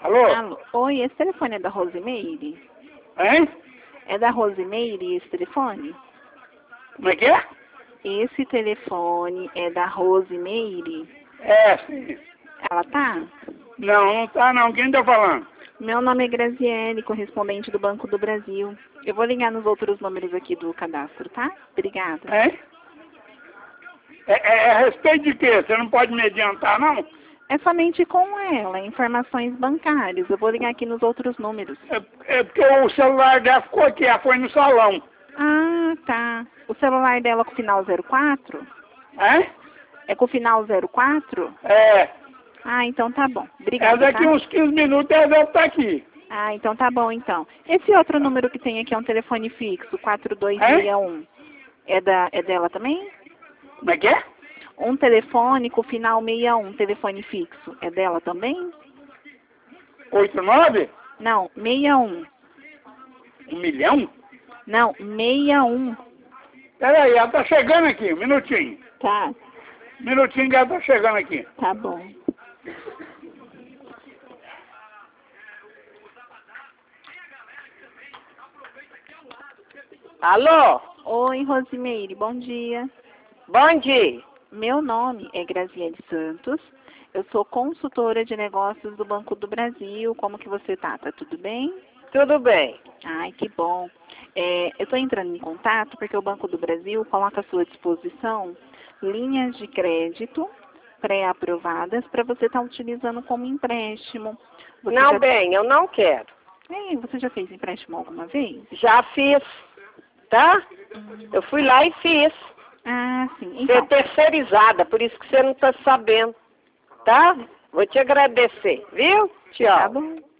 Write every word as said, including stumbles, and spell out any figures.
Alô? Alô? Oi, esse telefone é da Rosimeire? Hein? É da Rosimeire esse telefone? Como é que é? Esse telefone é da Rosimeire? É, sim. Ela tá? Não, não tá não. Quem tá falando? Meu nome é Graziele, correspondente do Banco do Brasil. Eu vou ligar nos outros números aqui do cadastro, tá? Obrigada. Hein? É, é, é a respeito de quê? Você não pode me adiantar, não? É somente com ela, informações bancárias. Eu vou ligar aqui nos outros números. É, é porque o celular dela ficou aqui, ela foi no salão. Ah, tá. O celular dela é com o final zero quatro? Hein? É com o final zero quatro? É. Ah, então tá bom. É Obrigada, daqui tá? uns quinze minutos ela deve estar aqui. Ah, então tá bom, então. Esse outro número que tem aqui é um telefone fixo, quatro dois seis um. É, da, é dela também? Como é que é? Um telefone com final sessenta e um, telefone fixo. É dela também? oito nove? Não, sessenta e um. Um milhão? Não, sessenta e um. Peraí, ela tá chegando aqui, um minutinho. Tá, Um minutinho que ela tá chegando aqui. tá bom. Alô? Oi, Rosimeire, bom dia. Bom dia. Meu nome é Graziele Santos. Eu sou consultora de negócios do Banco do Brasil. Como que você tá? Tá tudo bem? Tudo bem? Ai, que bom. É, eu estou entrando em contato porque o Banco do Brasil coloca à sua disposição linhas de crédito pré-aprovadas para você estar utilizando como empréstimo. Você Não, já... bem, eu não quero. Ei, você já fez empréstimo alguma vez? Já fiz, tá? Eu fui lá e fiz. Ah, sim. Você é Então, terceirizada, por isso que você não tá sabendo, tá? Vou te agradecer, viu? Tchau. tá bom.